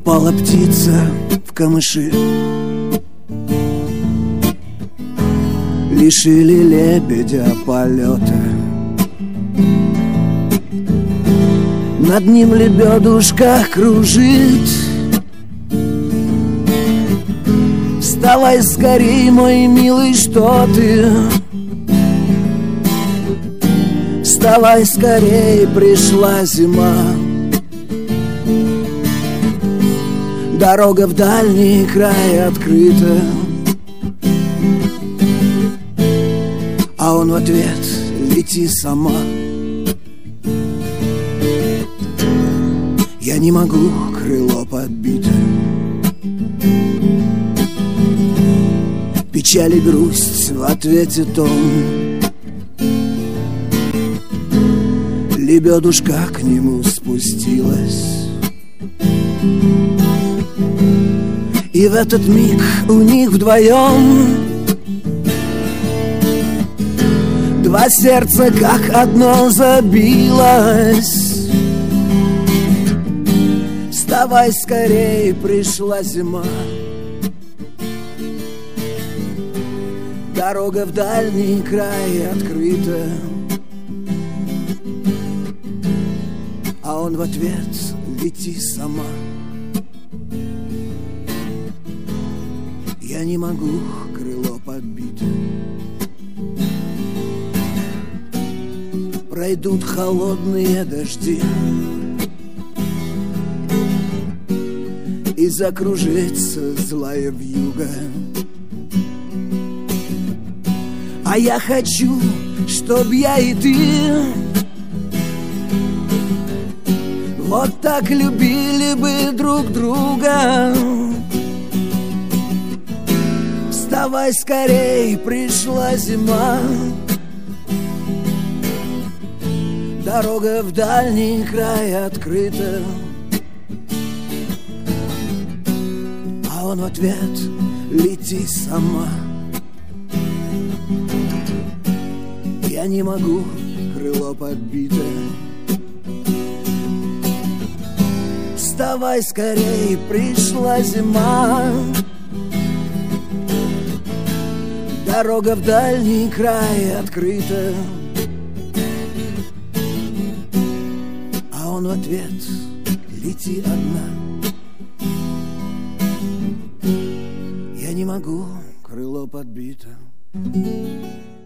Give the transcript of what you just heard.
Упала птица в камыши, лишили лебедя полета. Над ним лебедушка кружит. Вставай скорей, мой милый, что ты? Вставай скорей, пришла зима. Дорога в дальний край открыта. А он в ответ: лети сама. Я не могу, крыло подбито. Печаль и грусть в ответе тон. Лебедушка к нему спустилась. И в этот миг у них вдвоем два сердца как одно забилось. Вставай скорей, пришла зима. Дорога в дальний край открыта. А он в ответ: лети сама. Я не могу, крыло подбито. Пройдут холодные дожди, и закружится злая вьюга. А я хочу, чтоб я и ты вот так любили бы друг друга. Вставай скорей, пришла зима. Дорога в дальний край открыта. А он в ответ: лети сама. Я не могу, крыло подбито. Вставай скорей, пришла зима. Дорога в дальний край открыта. А он в ответ: лети одна. Я не могу, крыло подбито.